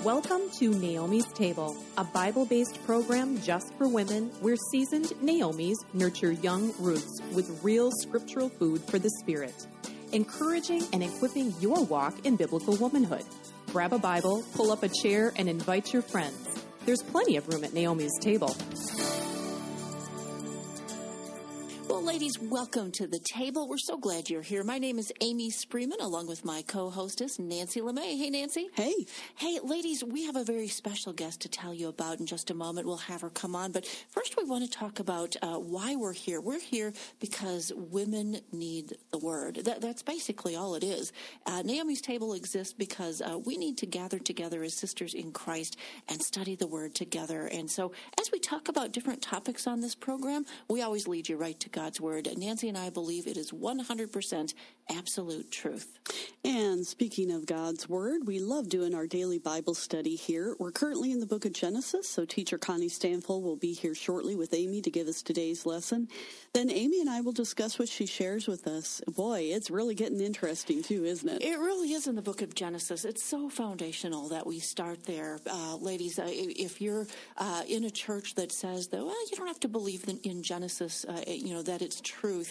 Welcome to Naomi's Table, a Bible-based program just for women where seasoned Naomis nurture young Ruths with real scriptural food for the spirit, encouraging and equipping your walk in biblical womanhood. Grab a Bible, pull up a chair, and invite your friends. There's plenty of room at Naomi's Table. Well, ladies, welcome to the table. We're so glad you're here. My name is Amy Spreeman, along with my co-hostess, Nancy LeMay. Hey, Nancy. Hey. Hey, ladies, we have a very special guest to tell you about in just a moment. We'll have her come on. But first, we want to talk about why we're here. We're here because women need the Word. That's basically all it is. Naomi's Table exists because we need to gather together as sisters in Christ and study the Word together. And so as we talk about different topics on this program, we always lead you right to God's Word. Nancy and I believe it is 100% absolute truth. And speaking of God's Word, we love doing our daily Bible study here. We're currently in the book of Genesis, so teacher Connie Stanfill will be here shortly with Amy to give us today's lesson. Then Amy and I will discuss what she shares with us. Boy, it's really getting interesting too, isn't it? It really is in the book of Genesis. It's so foundational that we start there. Ladies, if you're in a church that says that, well, you don't have to believe in Genesis, that it's truth.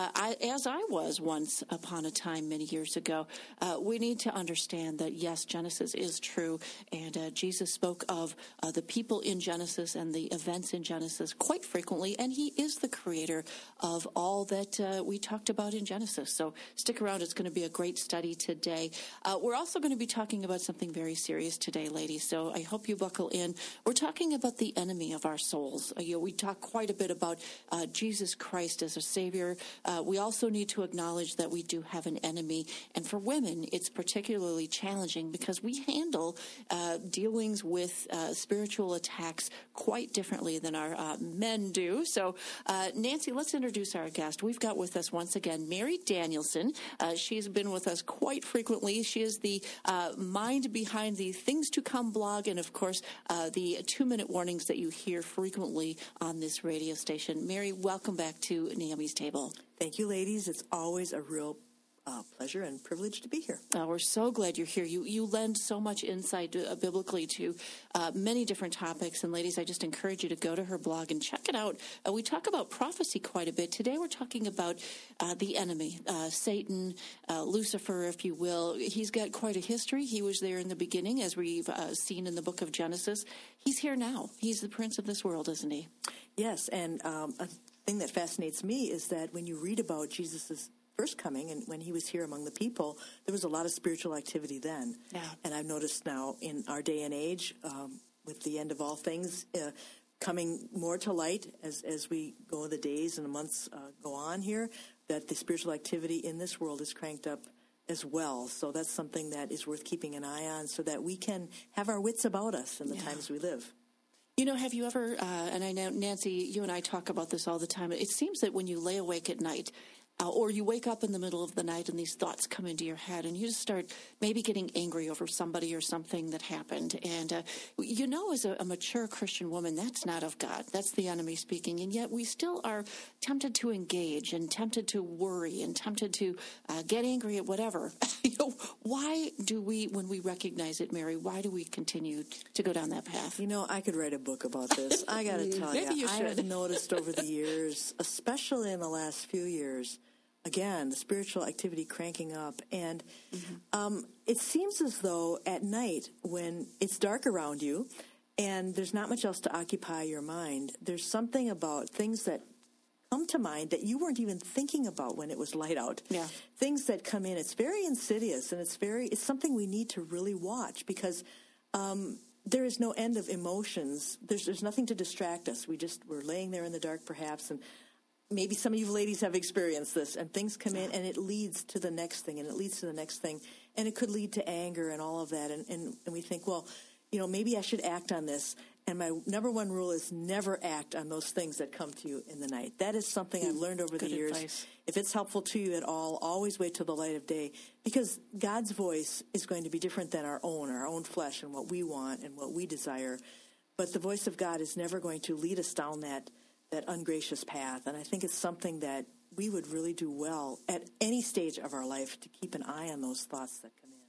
As I was once upon a time many years ago, we need to understand that, yes, Genesis is true, and Jesus spoke of the people in Genesis and the events in Genesis quite frequently, and he is the creator of all that we talked about in Genesis. So stick around. It's going to be a great study today. We're also going to be talking about something very serious today, ladies, so I hope you buckle in. We're talking about the enemy of our souls. We talk quite a bit about Jesus Christ as a Savior. We also need to acknowledge that we do have an enemy, and for women, it's particularly challenging because we handle dealings with spiritual attacks quite differently than our men do. So, Nancy, let's introduce our guest. We've got with us once again Mary Danielson. She's been with us quite frequently. She is the mind behind the Things to Come blog and, of course, the 2-minute warnings that you hear frequently on this radio station. Mary, welcome back to Naomi's Table. Thank you, ladies. It's always a real pleasure and privilege to be here. We're so glad you're here. You lend so much insight biblically to many different topics. And ladies, I just encourage you to go to her blog and check it out. We talk about prophecy quite a bit. Today we're talking about the enemy, Satan, Lucifer, if you will. He's got quite a history. He was there in the beginning, as we've seen in the book of Genesis. He's here now. He's the prince of this world, isn't he? Yes, and a thing that fascinates me is that when you read about Jesus' first coming and when he was here among the people, there was a lot of spiritual activity then. Yeah. And I've noticed now in our day and age, with the end of all things coming more to light as we go the days and the months go on here, that the spiritual activity in this world is cranked up as well. So that's something that is worth keeping an eye on so that we can have our wits about us in the times we live. Have you ever, and I know, Nancy, you and I talk about this all the time, it seems that when you lay awake at night, or you wake up in the middle of the night and these thoughts come into your head and you just start maybe getting angry over somebody or something that happened. And, as a mature Christian woman, that's not of God. That's the enemy speaking. And yet we still are tempted to engage and tempted to worry and tempted to get angry at whatever. Why do we, when we recognize it, Mary, why do we continue to go down that path? I could write a book about this. I got to tell Maybe you I should. have noticed over the years, especially in the last few years, again, the spiritual activity cranking up. And it seems as though at night when it's dark around you and there's not much else to occupy your mind, there's something about things that come to mind that you weren't even thinking about when it was light out. Yeah. Things that come in. It's very insidious, and it's something we need to really watch because there is no end of emotions. There's nothing to distract us. We're laying there in the dark perhaps, and maybe some of you ladies have experienced this, and things come in, and it leads to the next thing, and it leads to the next thing, and it could lead to anger and all of that, and we think, well, maybe I should act on this, and my number one rule is never act on those things that come to you in the night. That is something I've learned over the years. Advice. If it's helpful to you at all, always wait till the light of day, because God's voice is going to be different than our own flesh and what we want and what we desire, but the voice of God is never going to lead us down that ungracious path. And I think it's something that we would really do well at any stage of our life to keep an eye on those thoughts that come in.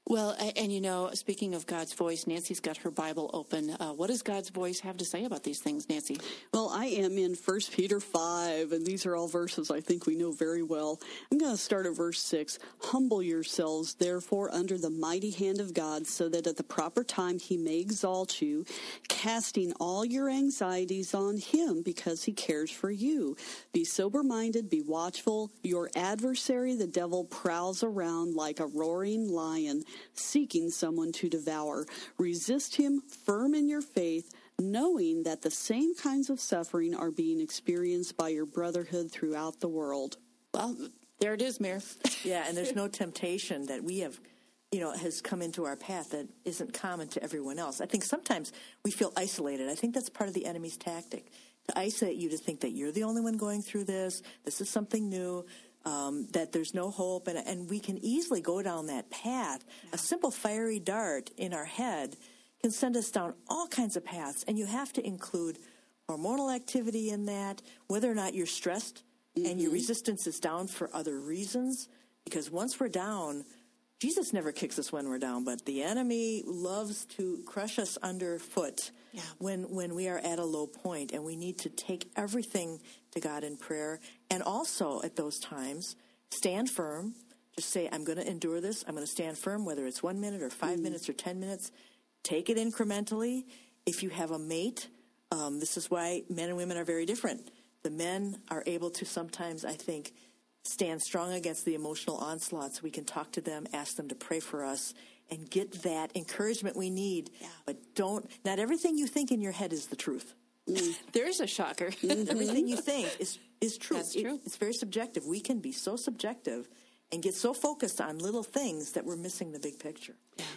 Well, and speaking of God's voice, Nancy's got her Bible open. What does God's voice have to say about these things, Nancy? Well, I am in 1 Peter 5, and these are all verses I think we know very well. I'm going to start at verse 6. Humble yourselves, therefore, under the mighty hand of God, so that at the proper time he may exalt you, casting all your anxieties on him, because he cares for you. Be sober-minded, be watchful. Your adversary, the devil, prowls around like a roaring lion, seeking someone to devour. Resist him, firm in your faith, knowing that the same kinds of suffering are being experienced by your brotherhood throughout the world. Well, there it is, Mayor. Yeah, and there's no temptation that we have, has come into our path that isn't common to everyone else. I think sometimes we feel isolated. I think that's part of the enemy's tactic, to isolate you, to think that you're the only one going through this. This is something new. That there's no hope, and we can easily go down that path. Yeah. A simple fiery dart in our head can send us down all kinds of paths, and you have to include hormonal activity in that, whether or not you're stressed and your resistance is down for other reasons, because once we're down, Jesus never kicks us when we're down, but the enemy loves to crush us underfoot when we are at a low point, and we need to take everything to God in prayer. And also at those times, stand firm. Just say, I'm going to endure this. I'm going to stand firm, whether it's 1 minute or 5 minutes or 10 minutes. Take it incrementally. If you have a mate, this is why men and women are very different. The men are able to sometimes, I think, stand strong against the emotional onslaughts. We can talk to them, ask them to pray for us, and get that encouragement we need. Yeah. But not everything you think in your head is the truth. There is a shocker. Everything you think is true. That's true. It's very subjective. We can be so subjective and get so focused on little things that we're missing the big picture.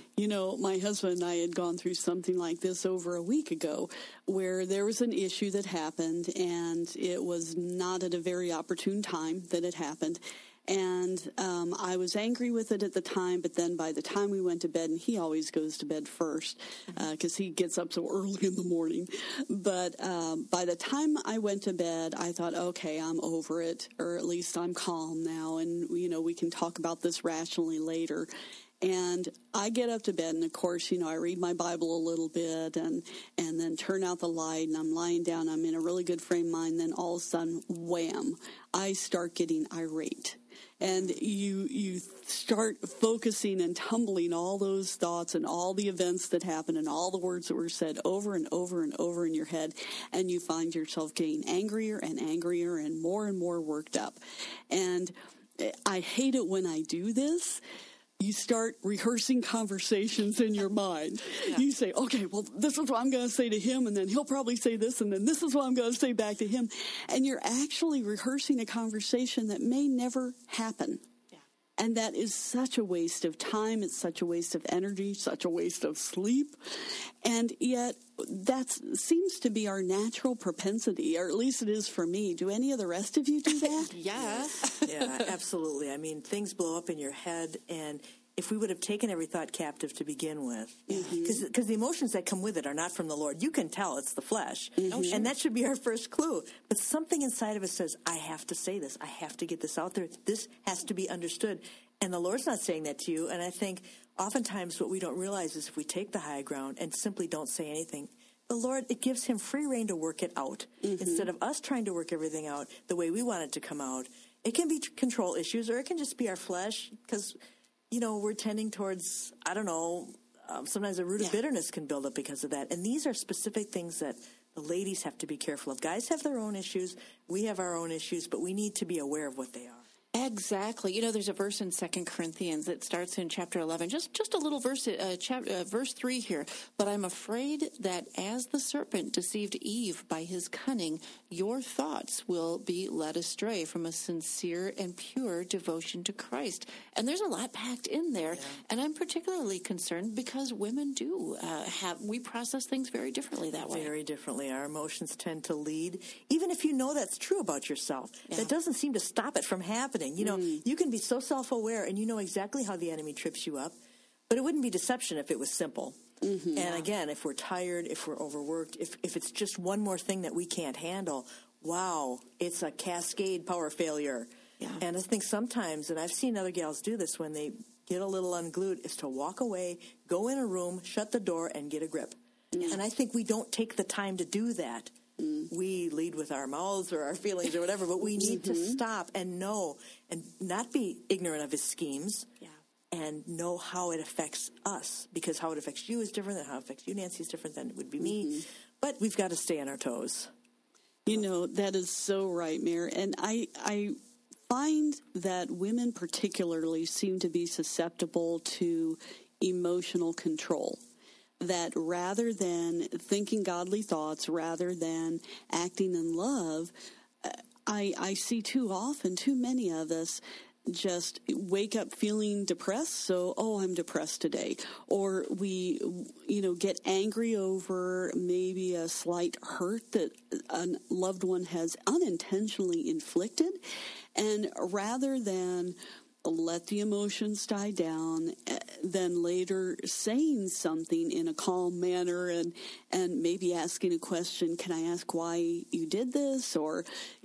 My husband and I had gone through something like this over a week ago, where there was an issue that happened, and it was not at a very opportune time that it happened. And I was angry with it at the time, but then by the time we went to bed, and he always goes to bed first because he gets up so early in the morning. But by the time I went to bed, I thought, okay, I'm over it, or at least I'm calm now, and we can talk about this rationally later. And I get up to bed, and of course, I read my Bible a little bit and then turn out the light, and I'm lying down. I'm in a really good frame of mind. Then all of a sudden, wham, I start getting irate. And you start focusing and tumbling all those thoughts and all the events that happened and all the words that were said over and over and over in your head. And you find yourself getting angrier and angrier and more worked up. And I hate it when I do this. You start rehearsing conversations in your mind. Yeah. You say, okay, well, this is what I'm going to say to him, and then he'll probably say this, and then this is what I'm going to say back to him. And you're actually rehearsing a conversation that may never happen. Yeah. And that is such a waste of time. It's such a waste of energy, such a waste of sleep. And yet that seems to be our natural propensity, or at least it is for me. Do any of the rest of you do that? Yeah. Yeah, absolutely. I mean, things blow up in your head, and if we would have taken every thought captive to begin with, because the emotions that come with it are not from the Lord. You can tell it's the flesh, and that should be our first clue. But something inside of us says, I have to say this. I have to get this out there. This has to be understood. And the Lord's not saying that to you. And I think oftentimes what we don't realize is if we take the high ground and simply don't say anything, the Lord, it gives him free rein to work it out. Instead of us trying to work everything out the way we want it to come out. It can be control issues, or it can just be our flesh, because, we're tending towards, sometimes a root of bitterness can build up because of that. And these are specific things that the ladies have to be careful of. Guys have their own issues. We have our own issues, but we need to be aware of what they are. Exactly. There's a verse in 2 Corinthians that starts in chapter 11, just a little verse, verse 3 here. But I'm afraid that as the serpent deceived Eve by his cunning, your thoughts will be led astray from a sincere and pure devotion to Christ. And there's a lot packed in there. Yeah. And I'm particularly concerned because women do we process things very differently that way. Very differently. Our emotions tend to lead. Even if you know that's true about yourself, that doesn't seem to stop it from happening. You can be so self-aware and you know exactly how the enemy trips you up, but it wouldn't be deception if it was simple. And again, if we're tired, if we're overworked, if it's just one more thing that we can't handle, wow, it's a cascade power failure. Yeah. And I think sometimes, and I've seen other gals do this when they get a little unglued, is to walk away, go in a room, shut the door, and get a grip. Yeah. And I think we don't take the time to do that. We lead with our mouths or our feelings or whatever, but we need to stop and know and not be ignorant of his schemes and know how it affects us, because how it affects you is different than how it affects you, Nancy, is different than it would be me. But we've got to stay on our toes. You know, that is so right, Mayor. And I find that women particularly seem to be susceptible to emotional control. That rather than thinking godly thoughts, rather than acting in love, I see too often, too many of us just wake up feeling depressed. So, I'm depressed today. Or we, get angry over maybe a slight hurt that a loved one has unintentionally inflicted. And rather than let the emotions die down, then later saying something in a calm manner and maybe asking a question, can I ask why you did this? Or,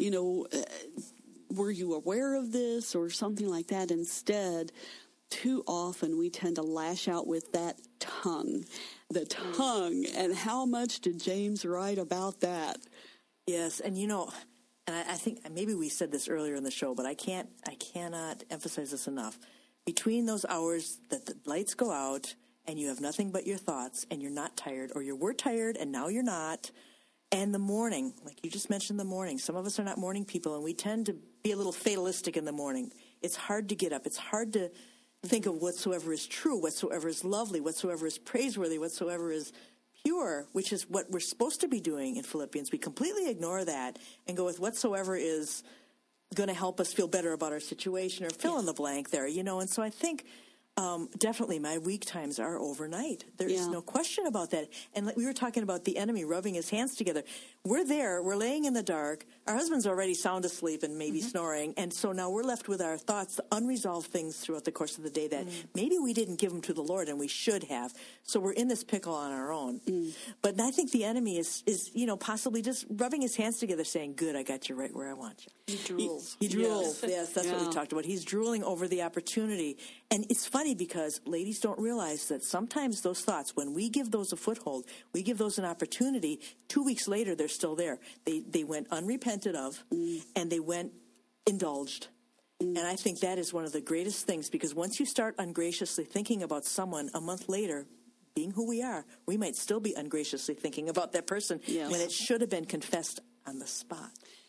were you aware of this? Or something like that. Instead, too often we tend to lash out with that tongue. The tongue. And how much did James write about that? Yes, and and I think maybe we said this earlier in the show, but I cannot emphasize this enough. Between those hours that the lights go out and you have nothing but your thoughts and you're not tired, or you were tired and now you're not, and the morning, like you just mentioned, the morning. Some of us are not morning people, and we tend to be a little fatalistic in the morning. It's hard to get up. It's hard to think of whatsoever is true, whatsoever is lovely, whatsoever is praiseworthy, whatsoever is pure, which is what we're supposed to be doing in Philippians. We completely ignore that and go with whatsoever is going to help us feel better about our situation, or fill in the blank there, And so I think definitely my weak times are overnight. There is no question about that. And we were talking about the enemy rubbing his hands together. We're there. We're laying in the dark. Our husband's already sound asleep and maybe snoring. And so now we're left with our thoughts, the unresolved things throughout the course of the day that maybe we didn't give them to the Lord and we should have. So we're in this pickle on our own. But I think the enemy is possibly just rubbing his hands together saying, good, I got you right where I want you. He drools. He drools. Yes, that's what we talked about. He's drooling over the opportunity. And it's funny because ladies don't realize that sometimes those thoughts, when we give those a foothold, we give those an opportunity, 2 weeks later they're still there. They went unrepented of, and they went indulged. And I think that is one of the greatest things, because once you start ungraciously thinking about someone, a month later, being who we are, we might still be ungraciously thinking about that person when it should have been confessed on the spot.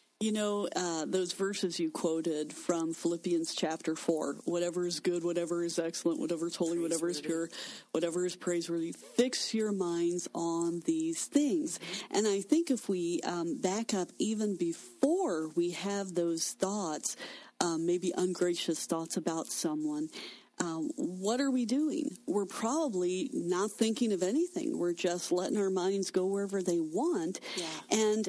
Those verses you quoted from Philippians chapter 4, whatever is good, whatever is excellent, whatever is holy, whatever is pure, whatever is praiseworthy, fix your minds on these things. And I think if we back up even before we have those thoughts, maybe ungracious thoughts about someone, what are we doing? We're probably not thinking of anything. We're just letting our minds go wherever they want. Yeah. And,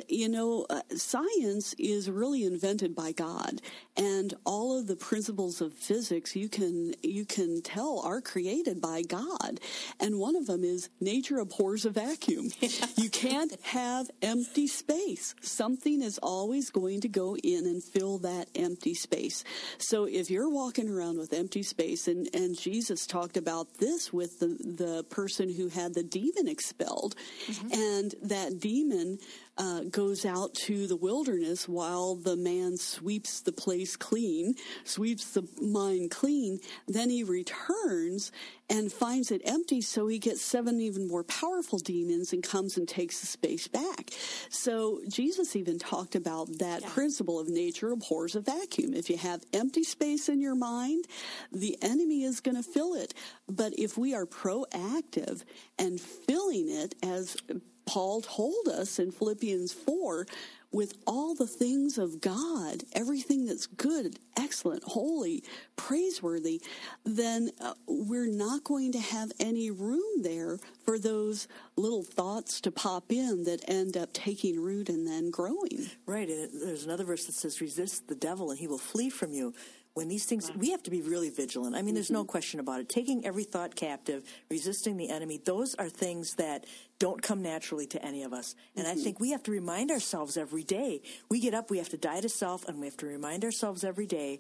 science is really invented by God. And all of the principles of physics you can tell are created by God. And one of them is nature abhors a vacuum. You can't have empty space. Something is always going to go in and fill that empty space. So if you're walking around with empty space, and Jesus talked about this with the person who had the demon expelled, and that demon goes out to the wilderness while the man sweeps the place clean, sweeps the mind clean. Then he returns and finds it empty, so he gets 7 even more powerful demons and comes and takes the space back. So Jesus even talked about that principle of nature abhors a vacuum. If you have empty space in your mind, the enemy is going to fill it. But if we are proactive and filling it, as Paul told us in Philippians 4, with all the things of God, everything that's good, excellent, holy, praiseworthy, then we're not going to have any room there for those little thoughts to pop in that end up taking root and then growing. Right. And there's another verse that says, resist the devil and he will flee from you. When these things, we have to be really vigilant. I mean, there's no question about it. Taking every thought captive, resisting the enemy, those are things that don't come naturally to any of us. And I think we have to remind ourselves every day. We get up, we have to die to self, and we have to remind ourselves every day,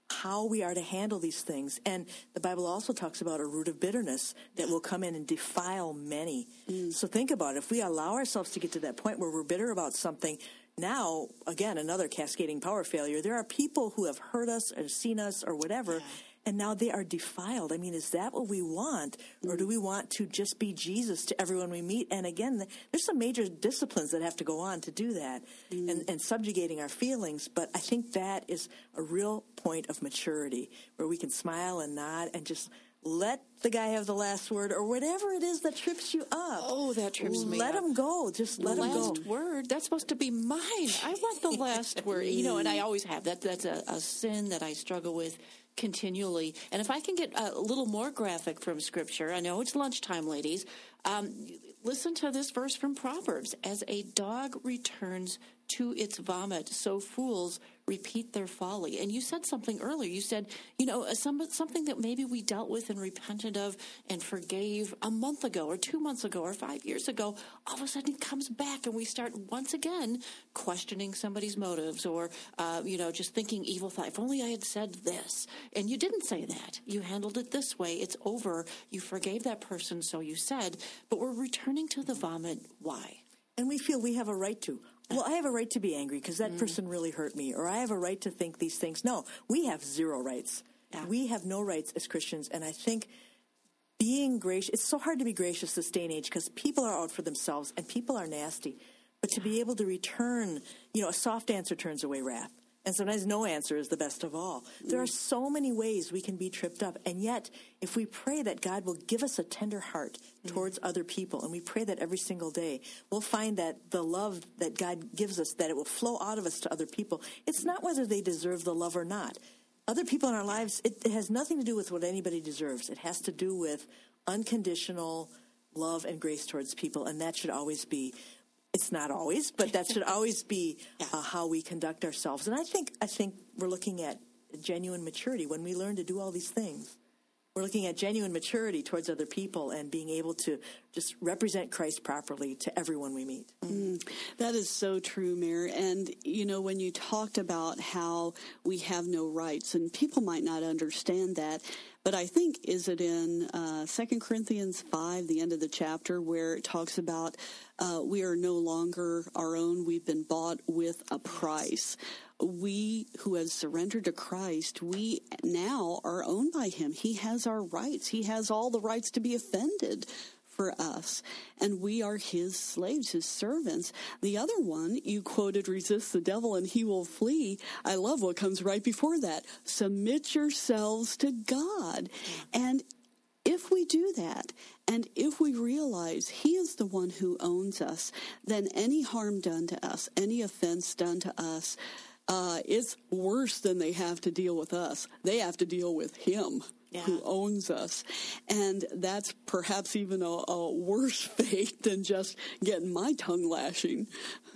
how we are to handle these things. And the Bible also talks about a root of bitterness that will come in and defile many. So think about it. If we allow ourselves to get to that point where we're bitter about something, now, again, another cascading power failure. There are people who have hurt us or seen us or whatever, and now they are defiled. I mean, is that what we want? Or do we want to just be Jesus to everyone we meet? And again, there's some major disciplines that have to go on to do that and subjugating our feelings. But I think that is a real point of maturity where we can smile and nod and just let the guy have the last word or whatever it is that trips you up. Oh, that trips me up. Let him go. Just let him go. Last word, that's supposed to be mine. I want the last word. And I always have that. That's a sin that I struggle with continually. And if I can get a little more graphic from Scripture, I know it's lunchtime, ladies. Listen to this verse from Proverbs. As a dog returns to its vomit, so fools repeat their folly. And you said something earlier. You said, something that maybe we dealt with and repented of and forgave a month ago or 2 months ago or 5 years ago, all of a sudden it comes back and we start once again questioning somebody's motives or, just thinking evil thought. If only I had said this. And you didn't say that. You handled it this way. It's over. You forgave that person, so you said, but we're returning to the vomit. Why? And we feel we have a right to. Well, I have a right to be angry because that person really hurt me, or I have a right to think these things. No, we have zero rights. Yeah. We have no rights as Christians, and I think being gracious, it's so hard to be gracious this day and age because people are out for themselves and people are nasty. But to be able to return, a soft answer turns away wrath. And sometimes no answer is the best of all. There are so many ways we can be tripped up. And yet, if we pray that God will give us a tender heart towards other people, and we pray that every single day, we'll find that the love that God gives us, that it will flow out of us to other people. It's not whether they deserve the love or not. Other people in our lives, it has nothing to do with what anybody deserves. It has to do with unconditional love and grace towards people, and that should always be. It's not always, but that should always be how we conduct ourselves. And I think we're looking at genuine maturity when we learn to do all these things. We're looking at genuine maturity towards other people and being able to just represent Christ properly to everyone we meet. That is so true, Mayor. And, when you talked about how we have no rights, and people might not understand that, but I think, is it in 2 Corinthians 5, the end of the chapter, where it talks about we are no longer our own, we've been bought with a price. We who have surrendered to Christ, we now are owned by him. He has our rights. He has all the rights to be offended for us. And we are his slaves, his servants. The other one, you quoted, resist the devil and he will flee. I love what comes right before that. Submit yourselves to God. And if we do that, and if we realize he is the one who owns us, then any harm done to us, any offense done to us, it's worse than they have to deal with us. They have to deal with him who owns us. And that's perhaps even a worse fate than just getting my tongue lashing.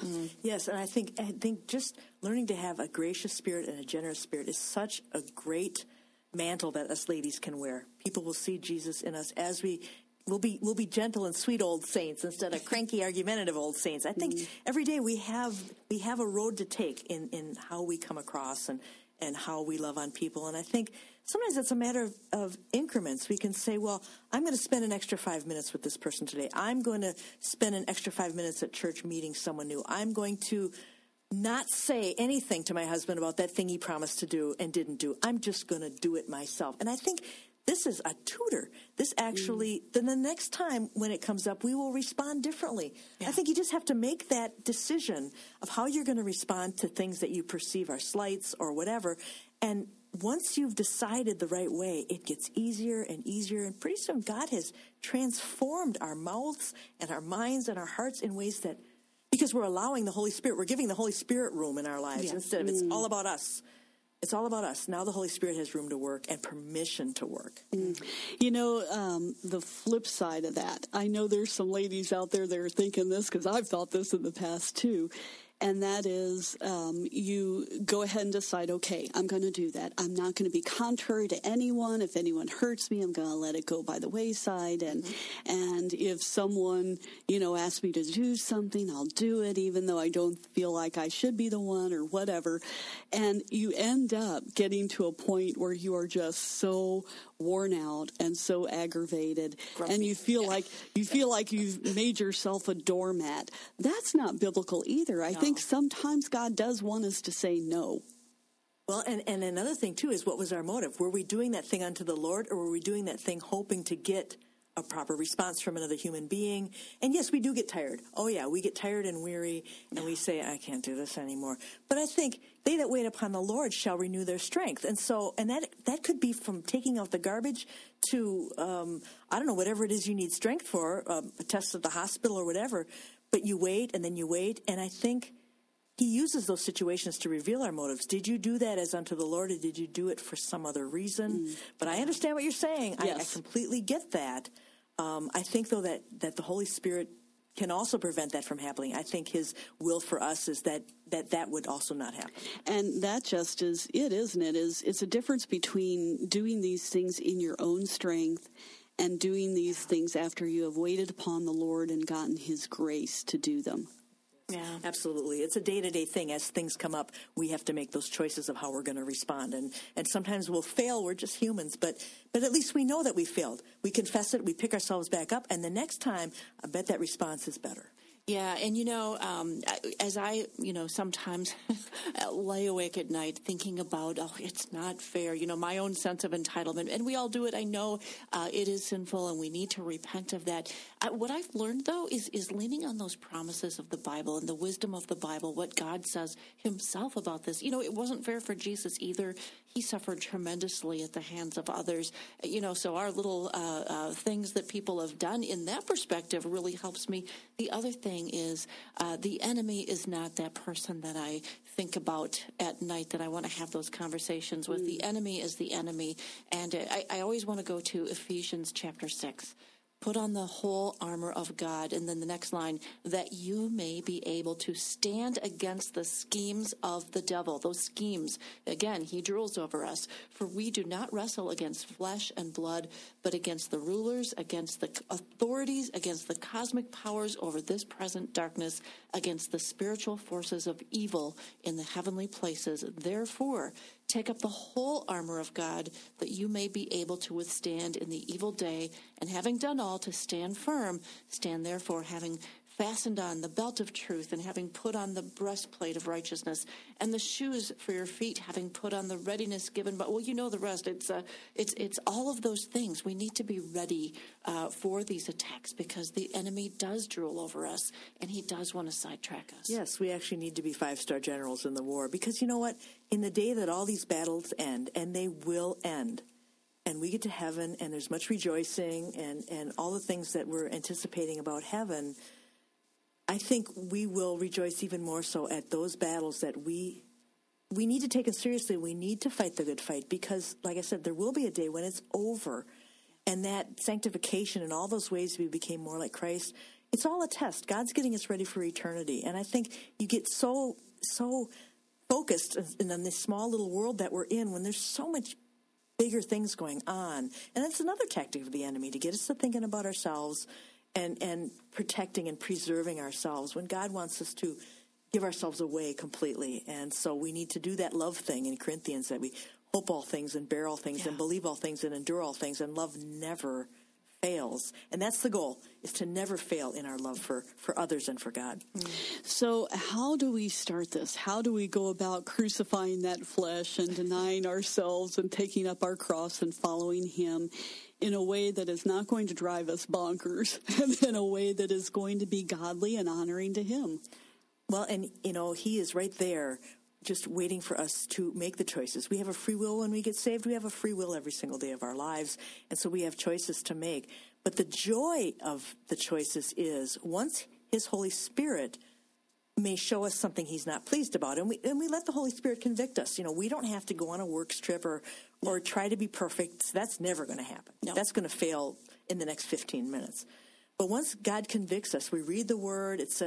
Yes, and I think just learning to have a gracious spirit and a generous spirit is such a great mantle that us ladies can wear. People will see Jesus in us as we'll be gentle and sweet old saints instead of cranky, argumentative old saints. I think every day we have a road to take in how we come across and how we love on people. And I think sometimes it's a matter of increments. We can say, well, I'm going to spend an extra 5 minutes with this person today. I'm going to spend an extra 5 minutes at church meeting someone new. I'm going to not say anything to my husband about that thing he promised to do and didn't do. I'm just going to do it myself. And I think this is a tutor. This actually, then the next time when it comes up, we will respond differently. Yeah. I think you just have to make that decision of how you're going to respond to things that you perceive are slights or whatever. And once you've decided the right way, it gets easier and easier. And pretty soon God has transformed our mouths and our minds and our hearts in ways that, because we're allowing the Holy Spirit, we're giving the Holy Spirit room in our lives instead of it's all about us. It's all about us. Now the Holy Spirit has room to work and permission to work. The flip side of that, I know there's some ladies out there that are thinking this because I've thought this in the past too. And that is you go ahead and decide, okay, I'm going to do that. I'm not going to be contrary to anyone. If anyone hurts me, I'm going to let it go by the wayside. And if someone, asks me to do something, I'll do it, even though I don't feel like I should be the one or whatever. And you end up getting to a point where you are just so worn out and so aggravated, grumpy, and you feel like you've made yourself a doormat. That's not biblical either. I think sometimes God does want us to say no. Well, and another thing too is, what was our motive? Were we doing that thing unto the Lord, or were we doing that thing hoping to get a proper response from another human being? And yes, we do get tired. Oh yeah, we get tired and weary, and we say, I can't do this anymore. But I think they that wait upon the Lord shall renew their strength. And so, and that could be from taking out the garbage to, I don't know, whatever it is you need strength for, a test at the hospital or whatever. But you wait, and then you wait. And I think he uses those situations to reveal our motives. Did you do that as unto the Lord, or did you do it for some other reason? But I understand what you're saying. Yes. I completely get that. I think, though, that the Holy Spirit can also prevent that from happening. I think his will for us is that would also not happen. And that just is it, isn't it? It's a difference between doing these things in your own strength and doing these things after you have waited upon the Lord and gotten his grace to do them. Yeah, absolutely. It's a day-to-day thing. As things come up, we have to make those choices of how we're going to respond. And sometimes we'll fail. We're just humans. But at least we know that we failed. We confess it. We pick ourselves back up. And the next time, I bet that response is better. Yeah, and as I, sometimes lay awake at night thinking about, it's not fair, my own sense of entitlement, and we all do it. I know it is sinful, and we need to repent of that. What I've learned, though, is leaning on those promises of the Bible and the wisdom of the Bible, what God says himself about this. It wasn't fair for Jesus either. He suffered tremendously at the hands of others. So our little things that people have done in that perspective really helps me. The other thing is the enemy is not that person that I think about at night that I want to have those conversations with. The enemy is the enemy. And I always want to go to Ephesians chapter 6. Put on the whole armor of God, and then the next line, that you may be able to stand against the schemes of the devil. Those schemes, again, he drools over us. For we do not wrestle against flesh and blood, but against the rulers, against the authorities, against the cosmic powers over this present darkness, against the spiritual forces of evil in the heavenly places. Therefore, take up the whole armor of God, that you may be able to withstand in the evil day, and having done all, to stand firm. Stand therefore, having fastened on the belt of truth, and having put on the breastplate of righteousness, and the shoes for your feet, having put on the readiness given. But the rest. It's all of those things. We need to be ready for these attacks, because the enemy does drool over us, and he does want to sidetrack us. Yes, we actually need to be 5-star generals in the war, because you know what? In the day that all these battles end, and they will end, and we get to heaven, and there's much rejoicing, and all the things that we're anticipating about heaven, I think we will rejoice even more so at those battles that we need to take it seriously. We need to fight the good fight, because, like I said, there will be a day when it's over, and that sanctification and all those ways we became more like Christ, it's all a test. God's getting us ready for eternity, and I think you get so focused in this small little world that we're in when there's so much bigger things going on. And that's another tactic of the enemy, to get us to thinking about ourselves and protecting and preserving ourselves, when God wants us to give ourselves away completely. And so we need to do that love thing in Corinthians, that we hope all things and bear all things and believe all things and endure all things, and love never fails. And that's the goal, is to never fail in our love for others and for God. So how do we start this? How do we go about crucifying that flesh and denying ourselves and taking up our cross and following him in a way that is not going to drive us bonkers, and in a way that is going to be godly and honoring to him? Well, and, he is right there just waiting for us to make the choices. We have a free will when we get saved. We have a free will every single day of our lives, and so we have choices to make. But the joy of the choices is, once his Holy Spirit may show us something he's not pleased about, and we let the Holy Spirit convict us. We don't have to go on a works trip or try to be perfect. That's never going to happen. No. That's going to fail in the next 15 minutes. But once God convicts us, we read the Word. It says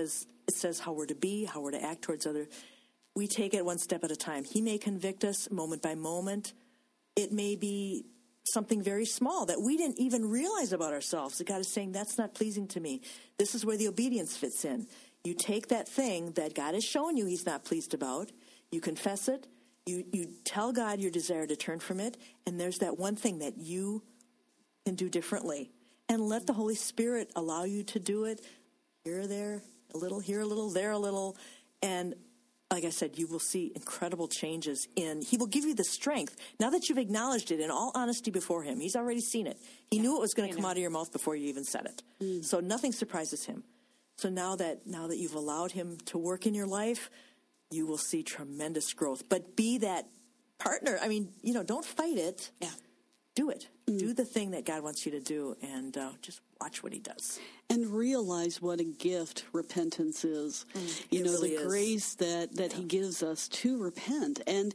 it says how we're to be, how we're to act towards others. We take it one step at a time. He may convict us moment by moment. It may be something very small that we didn't even realize about ourselves. That God is saying, that's not pleasing to me. This is where the obedience fits in. You take that thing that God has shown you he's not pleased about. You confess it. You tell God your desire to turn from it. And there's that one thing that you can do differently. And let the Holy Spirit allow you to do it here or there, a little, here a little, there a little. And like I said, you will see incredible changes he will give you the strength. Now that you've acknowledged it in all honesty before him, he's already seen it. He knew it was going to come out of your mouth before you even said it. So nothing surprises him. So now that you've allowed him to work in your life, you will see tremendous growth. But be that partner. I mean, don't fight it. Yeah. Do it. Do the thing that God wants you to do, and just watch what he does. And realize what a gift repentance is. It really the is. grace that he gives us to repent. And,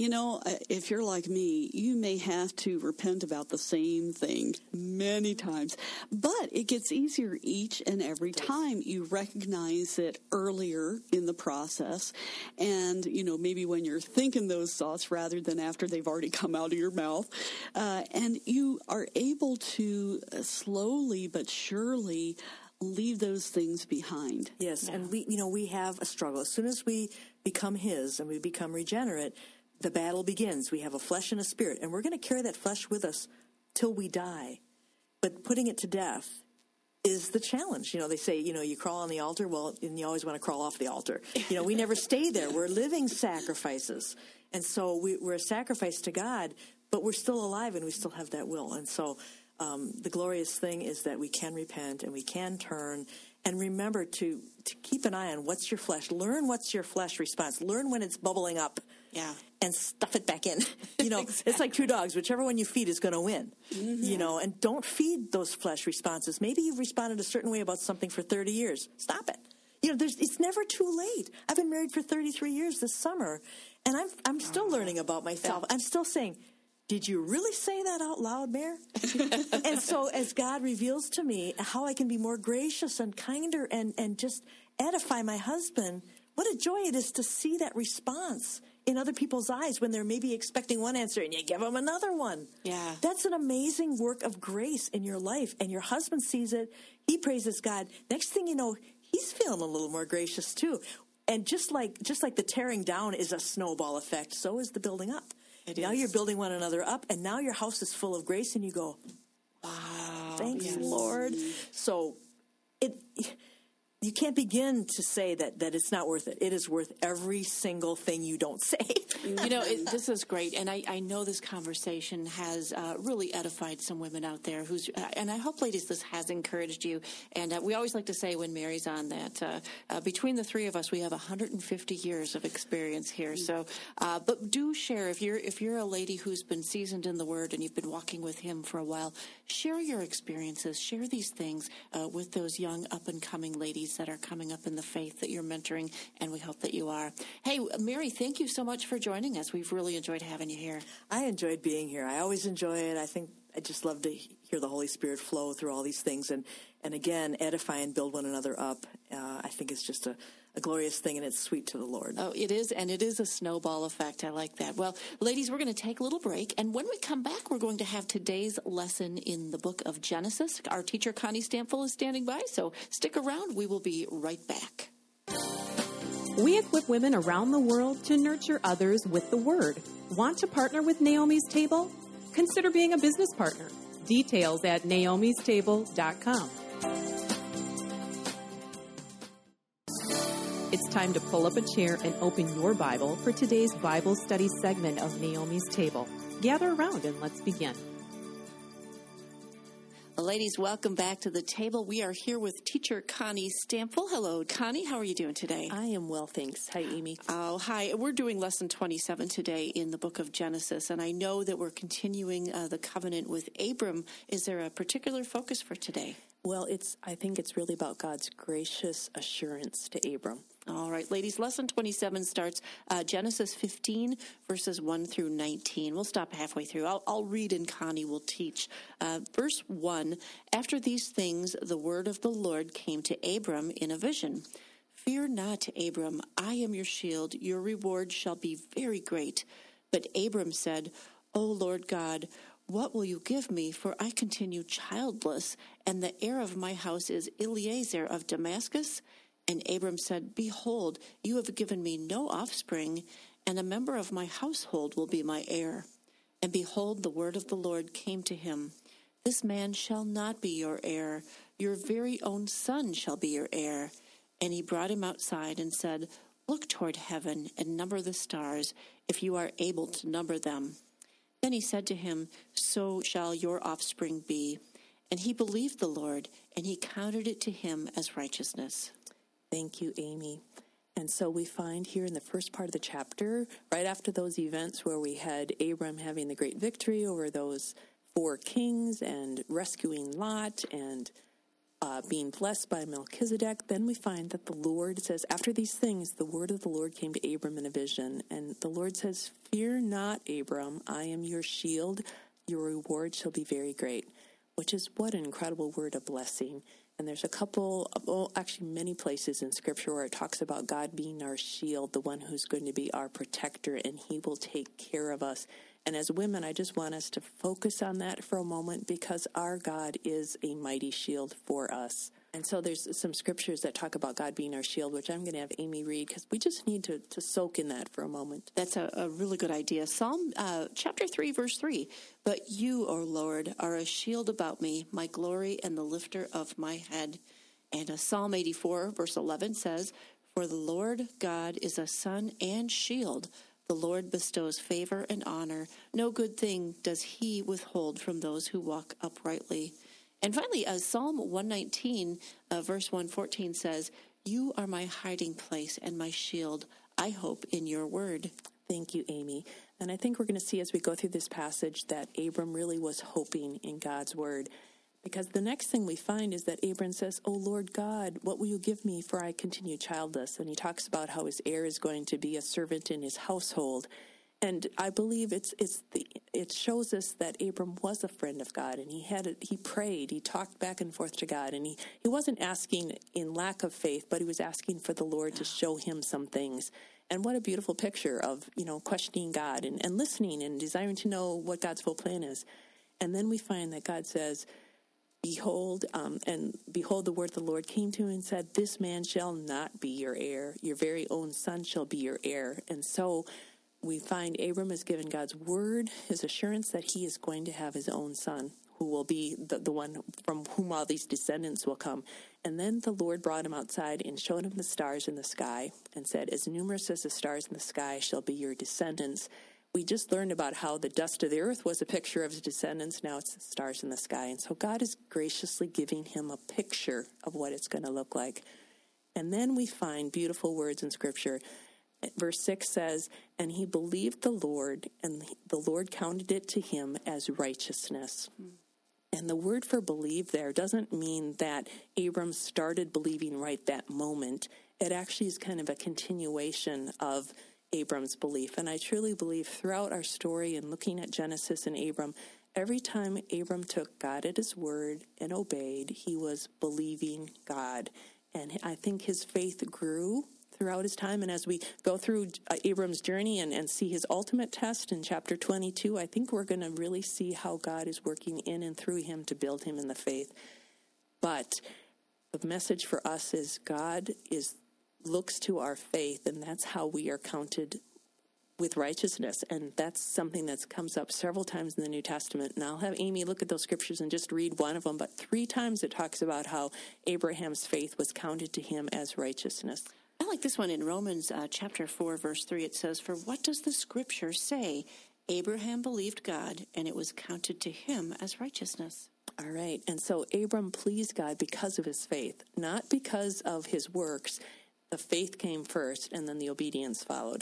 if you're like me, you may have to repent about the same thing many times. But it gets easier each and every time you recognize it earlier in the process. And, maybe when you're thinking those thoughts rather than after they've already come out of your mouth. And you are able to slowly but surely leave those things behind. Yes, and we have a struggle. As soon as we become his and we become regenerate, the battle begins. We have a flesh and a spirit, and we're going to carry that flesh with us till we die. But putting it to death is the challenge. They say, you crawl on the altar, well, and you always want to crawl off the altar. We never stay there. We're living sacrifices. And so we're a sacrifice to God, but we're still alive and we still have that will. And so the glorious thing is that we can repent and we can turn, and remember to keep an eye on what's your flesh. Learn what's your flesh response. Learn when it's bubbling up. Yeah. And stuff it back in. Exactly. It's like two dogs. Whichever one you feed is going to win. And don't feed those flesh responses. Maybe you've responded a certain way about something for 30 years. Stop it. It's never too late. I've been married for 33 years this summer, and I'm still learning about myself. I'm still saying, did you really say that out loud, Mayor? And so as God reveals to me how I can be more gracious and kinder and just edify my husband, what a joy it is to see that response in other people's eyes when they're maybe expecting one answer and you give them another one. Yeah. That's an amazing work of grace in your life. And your husband sees it. He praises God. Next thing you know, he's feeling a little more gracious too. And just like the tearing down is a snowball effect, so is the building up. Now you're building one another up, and now your house is full of grace, and you go, wow, thanks, Lord. So you can't begin to say that it's not worth it. It is worth every single thing you don't say. This is great, and I know this conversation has really edified some women out there and I hope, ladies, this has encouraged you. And we always like to say when Mary's on that between the three of us, we have 150 years of experience here. So, but do share if you're a lady who's been seasoned in the Word and you've been walking with Him for a while. Share your experiences. Share these things with those young up and coming ladies that are coming up in the faith that you're mentoring, and we hope that you are. Hey, Mary, thank you so much for joining us. We've really enjoyed having you here. I enjoyed being here. I always enjoy it. I think I just love to hear the Holy Spirit flow through all these things and again, edify and build one another up. I think it's just a glorious thing, and it's sweet to the Lord. Oh, it is, and it is a snowball effect. I like that. Well, ladies, we're going to take a little break, and when we come back, we're going to have today's lesson in the book of Genesis. Our teacher, Connie Stampfel, is standing by, so stick around. We will be right back. We equip women around the world to nurture others with the Word. Want to partner with Naomi's Table? Consider being a business partner. Details at naomistable.com. It's time to pull up a chair and open your Bible for today's Bible study segment of Naomi's Table. Gather around and let's begin. Ladies, welcome back to the table. We are here with teacher Connie Stampfel. Hello, Connie. How are you doing today? I am well, thanks. Hi, Amy. Oh, hi. We're doing lesson 27 today in the book of Genesis, and I know that we're continuing the covenant with Abram. Is there a particular focus for today? Well, I think it's really about God's gracious assurance to Abram. All right, ladies, lesson 27 starts Genesis 15, verses 1 through 19. We'll stop halfway through. I'll read and Connie will teach. Verse 1, after these things, the word of the Lord came to Abram in a vision. "Fear not, Abram, I am your shield. Your reward shall be very great." But Abram said, "O Lord God, what will you give me? For I continue childless, and the heir of my house is Eliezer of Damascus." And Abram said, "Behold, you have given me no offspring, and a member of my household will be my heir." And behold, the word of the Lord came to him, "This man shall not be your heir. Your very own son shall be your heir." And he brought him outside and said, "Look toward heaven and number the stars, if you are able to number them." Then he said to him, "So shall your offspring be." And he believed the Lord, and he counted it to him as righteousness. Thank you, Amy. And so we find here in the first part of the chapter, right after those events where we had Abram having the great victory over those 4 kings and rescuing Lot and being blessed by Melchizedek, then we find that the Lord says, after these things, the word of the Lord came to Abram in a vision. And the Lord says, "Fear not, Abram, I am your shield. Your reward shall be very great," which is what an incredible word of blessing. And there's a couple, actually many places in Scripture where it talks about God being our shield, the one who's going to be our protector, and he will take care of us. And as women, I just want us to focus on that for a moment, because our God is a mighty shield for us. And so there's some scriptures that talk about God being our shield, which I'm going to have Amy read, because we just need to soak in that for a moment. That's a really good idea. Psalm chapter 3, verse 3. "But you, O Lord, are a shield about me, my glory and the lifter of my head." And Psalm 84, verse 11 says, "For the Lord God is a sun and shield. The Lord bestows favor and honor. No good thing does he withhold from those who walk uprightly." And finally, Psalm 119, verse 114 says, "You are my hiding place and my shield. I hope in your word." Thank you, Amy. And I think we're going to see as we go through this passage that Abram really was hoping in God's word. Because the next thing we find is that Abram says, "O Lord God, what will you give me, for I continue childless?" And he talks about how his heir is going to be a servant in his household. And I believe it shows us that Abram was a friend of God, and he prayed, he talked back and forth to God, and he wasn't asking in lack of faith, but he was asking for the Lord to show him some things. And what a beautiful picture of, questioning God and listening and desiring to know what God's full plan is. And then we find that God says, Behold, the word of the Lord came to him and said, "This man shall not be your heir. Your very own son shall be your heir." And so we find Abram has given God's word, his assurance that he is going to have his own son, who will be the one from whom all these descendants will come. And then the Lord brought him outside and showed him the stars in the sky and said, "As numerous as the stars in the sky shall be your descendants." We just learned about how the dust of the earth was a picture of his descendants. Now it's the stars in the sky. And so God is graciously giving him a picture of what it's going to look like. And then we find beautiful words in Scripture. Verse 6 says, "And he believed the Lord, and the Lord counted it to him as righteousness." And the word for believe there doesn't mean that Abram started believing right that moment. It actually is kind of a continuation of Abram's belief. And I truly believe throughout our story and looking at Genesis and Abram, every time Abram took God at his word and obeyed, he was believing God. And I think his faith grew throughout his time. And as we go through Abram's journey and see his ultimate test in chapter 22, I think we're going to really see how God is working in and through him to build him in the faith. But the message for us is God looks to our faith, and that's how we are counted with righteousness. And that's something that comes up several times in the New Testament. And I'll have Amy look at those scriptures and just read one of them. But 3 times it talks about how Abraham's faith was counted to him as righteousness. I like this one in Romans chapter 4, verse 3. It says, "For what does the scripture say? Abraham believed God, and it was counted to him as righteousness." All right. And so Abram pleased God because of his faith, not because of his works. The faith came first, and then the obedience followed.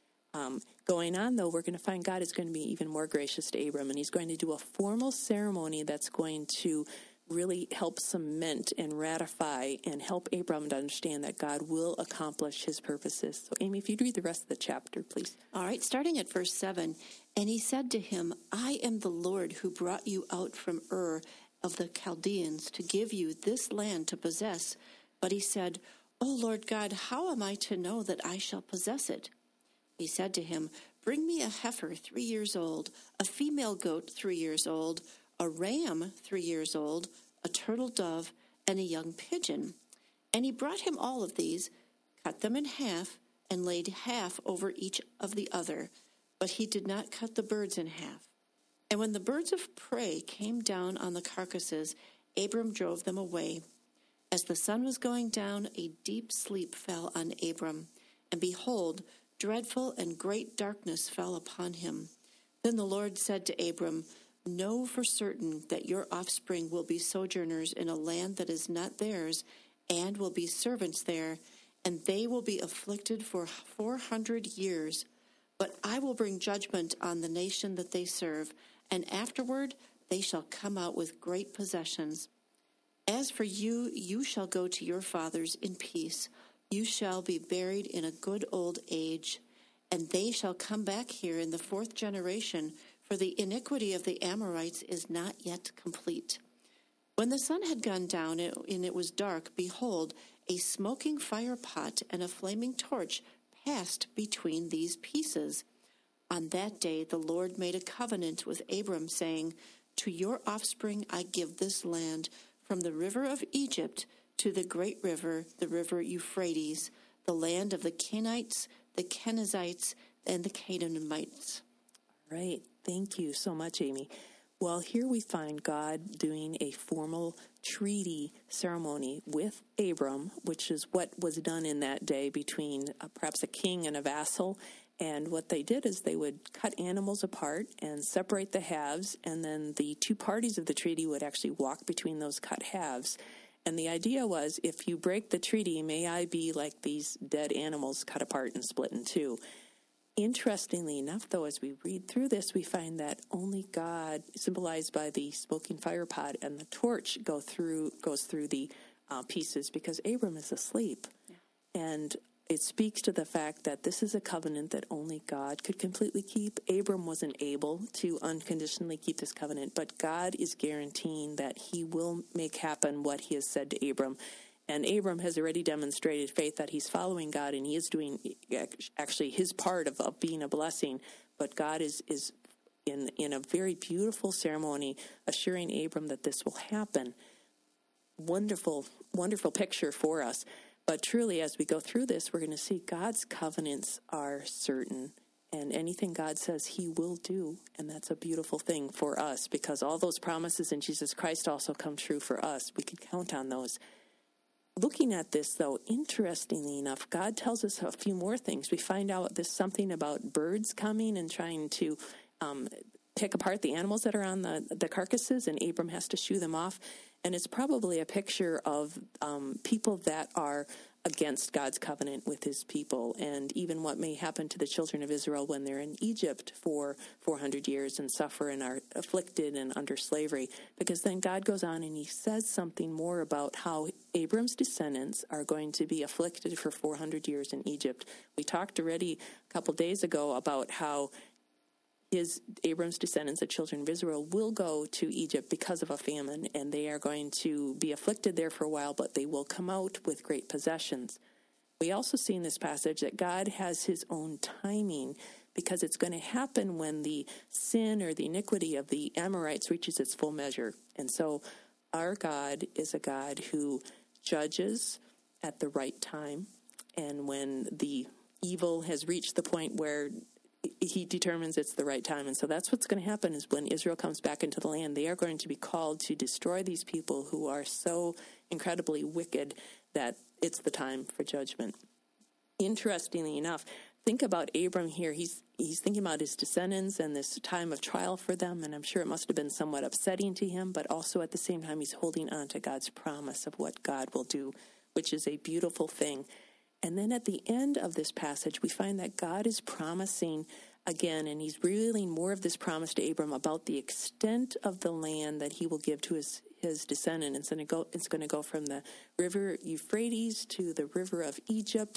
Going on, though, we're going to find God is going to be even more gracious to Abram, and he's going to do a formal ceremony that's going to really help cement and ratify and help Abram to understand that God will accomplish his purposes. So, Amy, if you'd read the rest of the chapter, please. All right, starting at verse 7. "And he said to him, I am the Lord who brought you out from Ur of the Chaldeans to give you this land to possess. But he said, "O Lord God, how am I to know that I shall possess it?" He said to him, "Bring me a heifer 3 years old, a female goat 3 years old, a ram 3 years old, a turtle dove, and a young pigeon." And he brought him all of these, cut them in half, and laid half over each of the other, but he did not cut the birds in half. And when the birds of prey came down on the carcasses, Abram drove them away. As the sun was going down, a deep sleep fell on Abram, and behold, dreadful and great darkness fell upon him. Then the Lord said to Abram, "Know for certain that your offspring will be sojourners in a land that is not theirs, and will be servants there, and they will be afflicted for 400 years. But I will bring judgment on the nation that they serve, and afterward they shall come out with great possessions. As for you, you shall go to your fathers in peace. You shall be buried in a good old age, and they shall come back here in the 4th generation, for the iniquity of the Amorites is not yet complete." When the sun had gone down and it was dark, behold, a smoking fire pot and a flaming torch passed between these pieces. On that day the Lord made a covenant with Abram, saying, "To your offspring I give this land, from the river of Egypt to the great river, the river Euphrates, the land of the Kenites, the Kenizzites, and the Canaanites." All right. Thank you so much, Amy. Well, here we find God doing a formal treaty ceremony with Abram, which is what was done in that day between perhaps a king and a vassal. And what they did is they would cut animals apart and separate the halves, and then the two parties of the treaty would actually walk between those cut halves. And the idea was, if you break the treaty, may I be like these dead animals cut apart and split in two. Interestingly enough, though, as we read through this, we find that only God, symbolized by the smoking fire pot and the torch, goes through the pieces, because Abram is asleep. Yeah. And it speaks to the fact that this is a covenant that only God could completely keep. Abram wasn't able to unconditionally keep this covenant, but God is guaranteeing that he will make happen what he has said to Abram. And Abram has already demonstrated faith that he's following God, and he is doing actually his part of being a blessing. But God is in a very beautiful ceremony assuring Abram that this will happen. Wonderful, wonderful picture for us. But truly, as we go through this, we're going to see God's covenants are certain, and anything God says he will do. And that's a beautiful thing for us, because all those promises in Jesus Christ also come true for us. We can count on those. Looking at this, though, interestingly enough, God tells us a few more things. We find out there's something about birds coming and trying to pick apart the animals that are on the carcasses, and Abram has to shoo them off. And it's probably a picture of people that are against God's covenant with his people, and even what may happen to the children of Israel when they're in Egypt for 400 years and suffer and are afflicted and under slavery. Because then God goes on and he says something more about how Abram's descendants are going to be afflicted for 400 years in Egypt. We talked already a couple days ago about how Abram's descendants, the children of Israel, will go to Egypt because of a famine, and they are going to be afflicted there for a while, but they will come out with great possessions. We also see in this passage that God has his own timing, because it's going to happen when the sin or the iniquity of the Amorites reaches its full measure. And so our God is a God who judges at the right time, and when the evil has reached the point where he determines it's the right time. And so that's what's going to happen, is when Israel comes back into the land, they are going to be called to destroy these people who are so incredibly wicked that it's the time for judgment. Interestingly enough, think about Abram here. He's thinking about his descendants and this time of trial for them, and I'm sure it must have been somewhat upsetting to him, but also at the same time he's holding on to God's promise of what God will do, which is a beautiful thing. And then at the end of this passage, we find that God is promising again, and he's revealing more of this promise to Abram about the extent of the land that he will give to his descendants. And it's going to go from the river Euphrates to the river of Egypt,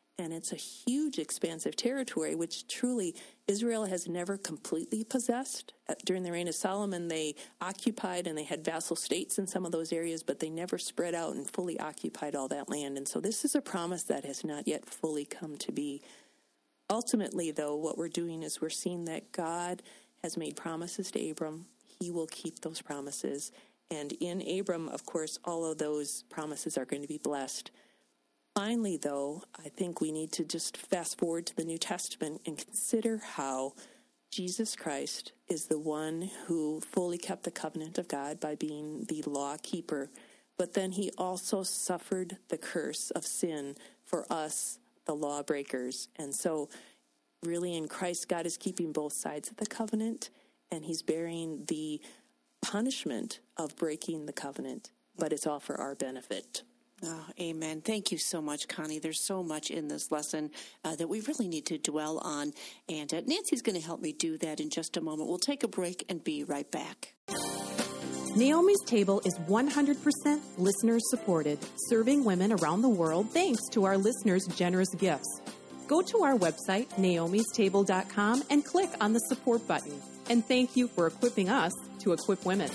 And it's a huge, expansive territory, which truly Israel has never completely possessed. During the reign of Solomon, they occupied and they had vassal states in some of those areas, but they never spread out and fully occupied all that land. And so this is a promise that has not yet fully come to be. Ultimately, though, what we're doing is we're seeing that God has made promises to Abram. He will keep those promises. And in Abram, of course, all of those promises are going to be blessed. Finally, though, I think we need to just fast forward to the New Testament and consider how Jesus Christ is the one who fully kept the covenant of God by being the law keeper, but then he also suffered the curse of sin for us, the lawbreakers. And so really in Christ, God is keeping both sides of the covenant, and he's bearing the punishment of breaking the covenant, but it's all for our benefit. Oh, amen. Thank you so much, Connie. There's so much in this lesson that we really need to dwell on. And Nancy's going to help me do that in just a moment. We'll take a break and be right back. Naomi's Table is 100% listener supported, serving women around the world thanks to our listeners' generous gifts. Go to our website, naomistable.com, and click on the support button. And thank you for equipping us to equip women.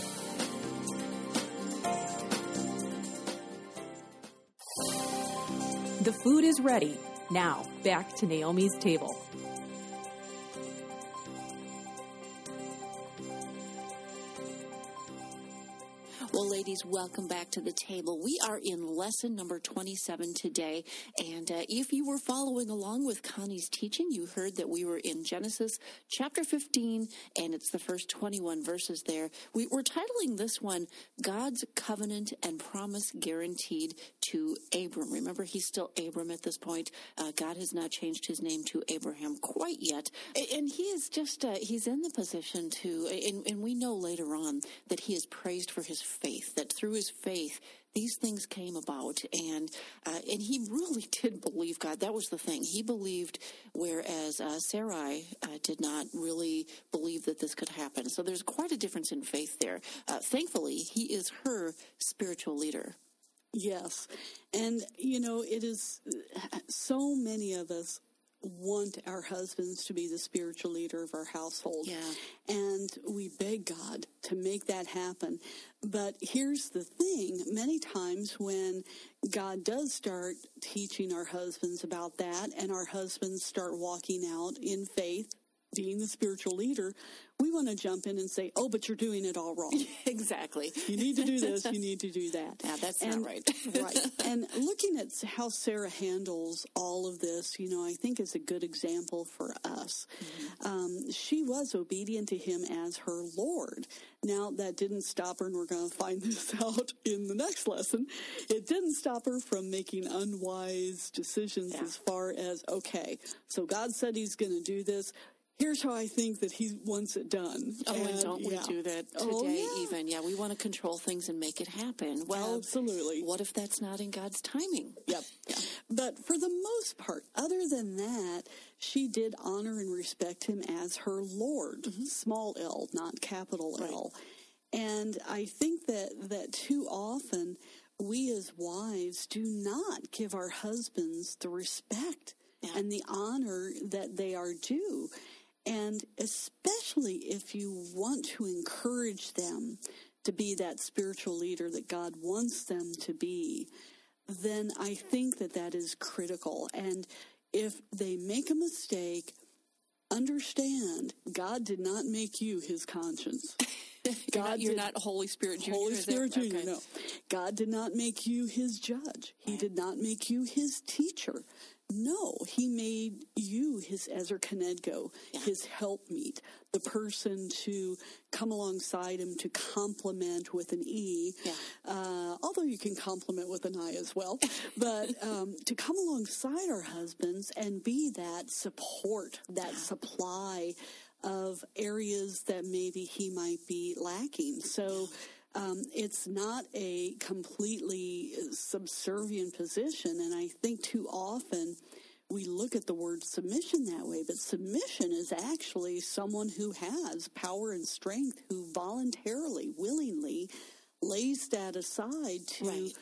The food is ready. Now, back to Naomi's Table. Well, ladies, welcome back to the table. We are in lesson number 27 today, and if you were following along with Connie's teaching, you heard that we were in Genesis chapter 15, and it's the first 21 verses there. We're titling this one, God's Covenant and Promise Guaranteed to Abram. Remember, he's still Abram at this point. God has not changed his name to Abraham quite yet, and he is just, he's in the position to, and we know later on that he is praised for his faith, that through his faith, these things came about, and he really did believe God. That was the thing. He believed, whereas Sarai did not really believe that this could happen. So there's quite a difference in faith there. Thankfully, he is her spiritual leader. Yes. And, you know, it is so many of us want our husbands to be the spiritual leader of our household. Yeah. And we beg God to make that happen. But here's the thing. Many times when God does start teaching our husbands about that, and our husbands start walking out in faith, being the spiritual leader, we want to jump in and say, oh, but you're doing it all wrong. Exactly. You need to do this, you need to do that. Yeah, that's not right. Right. And looking at how Sarah handles all of this, you know, I think is a good example for us. Mm-hmm. She was obedient to him as her Lord. Now, that didn't stop her, and we're going to find this out in the next lesson. It didn't stop her from making unwise decisions as far as, okay, so God said he's going to do this. Here's how I think that he wants it done. Oh, and don't we do that today even? Yeah, we want to control things and make it happen. Well, absolutely. What if that's not in God's timing? Yep. Yeah. But for the most part, other than that, she did honor and respect him as her Lord, small L, not capital L. And I think that too often we as wives do not give our husbands the respect and the honor that they are due. And especially if you want to encourage them to be that spiritual leader that God wants them to be, then I think that is critical. And if they make a mistake, understand God did not make you his conscience. You're not Holy Spirit Jr. Holy Spirit Jr., no. God did not make you his judge. He did not make you his teacher. No, he made you his Ezer Kenegdo, his helpmeet, the person to come alongside him to compliment with an E, although you can compliment with an I as well, but to come alongside our husbands and be that support, that supply of areas that maybe he might be lacking. So it's not a completely subservient position, and I think too often we look at the word submission that way, but submission is actually someone who has power and strength, who voluntarily, willingly lays that aside to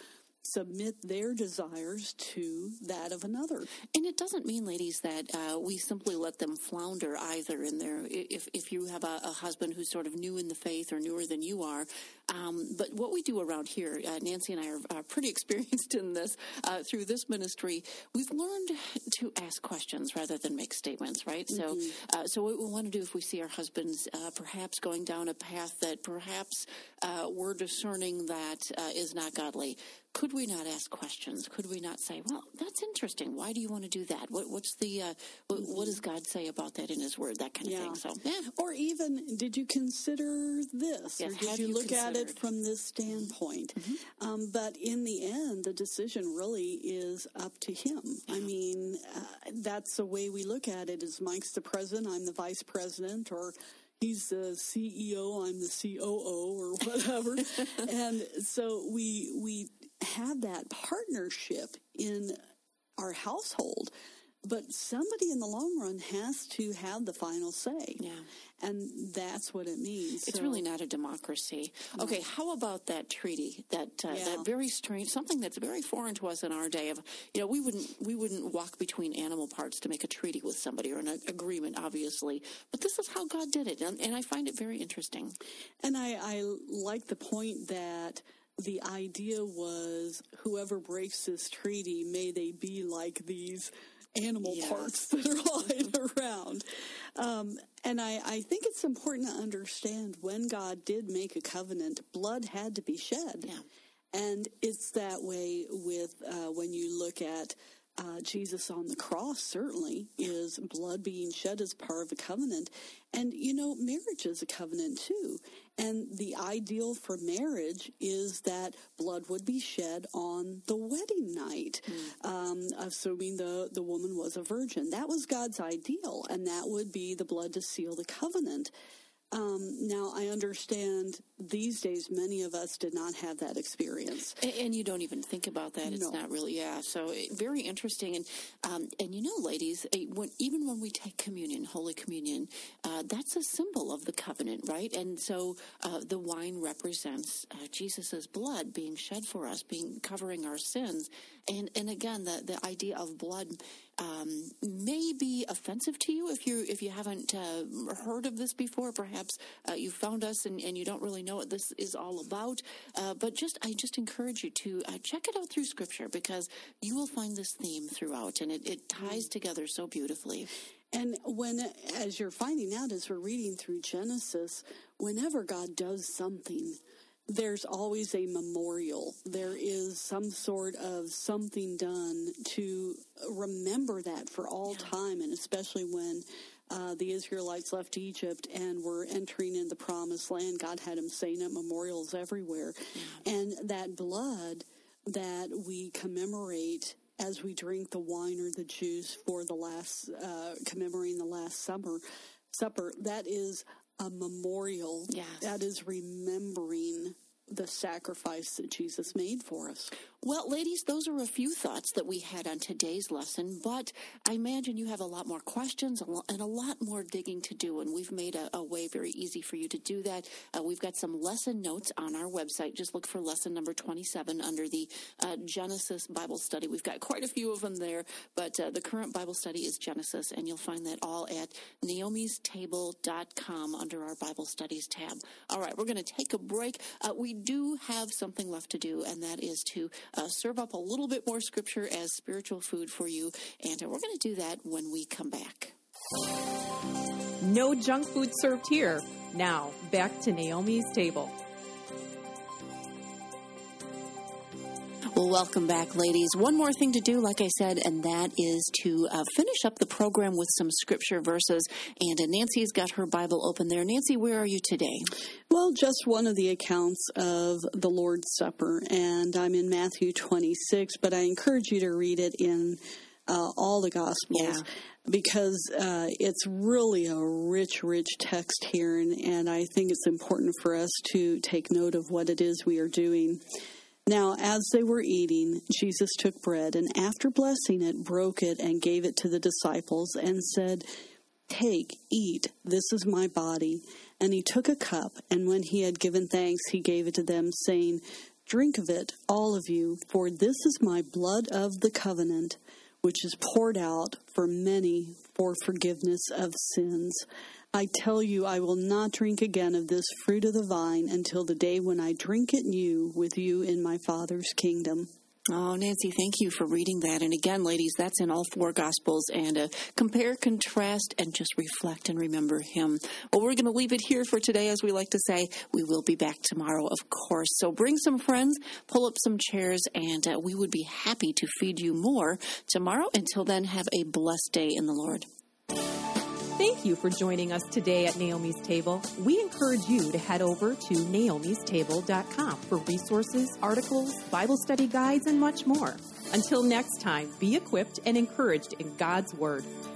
submit their desires to that of another. And it doesn't mean, ladies, that we simply let them flounder either in there. If you have a husband who's sort of new in the faith or newer than you are, but what we do around here, Nancy and I are pretty experienced in this through this ministry. We've learned to ask questions rather than make statements, right? Mm-hmm. So what we want to do if we see our husbands perhaps going down a path that perhaps we're discerning that is not godly, could we not ask questions? Could we not say, well, that's interesting. Why do you want to do that? What's the what does God say about that in His Word? That kind of thing. So, yeah. Or even, did you consider this? Yes, or did you look at it from this standpoint? Mm-hmm. But in the end, the decision really is up to him. Yeah. I mean, that's the way we look at it. Is Mike's the president, I'm the vice president, or he's the CEO, I'm the COO, or whatever. And so we have that partnership in our household, but somebody in the long run has to have the final say. Yeah. And that's what it means. It's really not a democracy. No. Okay, how about that treaty? That very strange, something that's very foreign to us in our day. Of we wouldn't walk between animal parts to make a treaty with somebody or an agreement, obviously. But this is how God did it, and I find it very interesting. And I like the point that the idea was whoever breaks this treaty, may they be like these animal parts that are lying around. And I think it's important to understand when God did make a covenant, blood had to be shed. Yeah. And it's that way with when you look at Jesus on the cross, certainly, is blood being shed as part of a covenant. And, marriage is a covenant, too. And the ideal for marriage is that blood would be shed on the wedding night, assuming the woman was a virgin. That was God's ideal, and that would be the blood to seal the covenant. Now, I understand these days many of us did not have that experience. And you don't even think about that. It's not really, So very interesting. And ladies, even when we take communion, Holy Communion, that's a symbol of the covenant, right? And so the wine represents Jesus' blood being shed for us, covering our sins. And again, the idea of blood may be offensive to you if you haven't heard of this before. Perhaps you found us and you don't really know what this is all about. But I just encourage you to check it out through Scripture, because you will find this theme throughout, and it ties together so beautifully. And as you're finding out as we're reading through Genesis, whenever God does something, there's always a memorial. There is some sort of something done to remember that for all time, and especially when the Israelites left Egypt and were entering in the Promised Land, God had them setting up memorials everywhere. Yeah. And that blood that we commemorate as we drink the wine or the juice for the last, commemorating the Last Supper, that is a memorial. Yes. That is remembering the sacrifice that Jesus made for us. Well, ladies, those are a few thoughts that we had on today's lesson, but I imagine you have a lot more questions and a lot more digging to do, and we've made a way very easy for you to do that. We've got some lesson notes on our website. Just look for lesson number 27 under the Genesis Bible Study. We've got quite a few of them there, but the current Bible study is Genesis, and you'll find that all at naomistable.com under our Bible Studies tab. All right, we're going to take a break. We do have something left to do, and that is to serve up a little bit more Scripture as spiritual food for you, and we're going to do that when we come back. No junk food served here. Now, back to Naomi's Table. Well, welcome back, ladies. One more thing to do, like I said, and that is to finish up the program with some Scripture verses. And Nancy's got her Bible open there. Nancy, where are you today? Well, just one of the accounts of the Lord's Supper, and I'm in Matthew 26, but I encourage you to read it in all the Gospels, because it's really a rich, rich text here, and I think it's important for us to take note of what it is we are doing. Now, as they were eating, Jesus took bread, and after blessing it, broke it and gave it to the disciples and said, "Take, eat, this is my body." And he took a cup, and when he had given thanks, he gave it to them, saying, drink of it, all of you, for this is my blood of the covenant, which is poured out for many for forgiveness of sins. I tell you, I will not drink again of this fruit of the vine until the day when I drink it new with you in my Father's kingdom. Oh, Nancy, thank you for reading that. And again, ladies, that's in all four Gospels. And compare, contrast, and just reflect and remember him. Well, we're going to leave it here for today. As we like to say, we will be back tomorrow, of course. So bring some friends, pull up some chairs, and we would be happy to feed you more tomorrow. Until then, have a blessed day in the Lord. Thank you for joining us today at Naomi's Table. We encourage you to head over to naomistable.com for resources, articles, Bible study guides, and much more. Until next time, be equipped and encouraged in God's Word.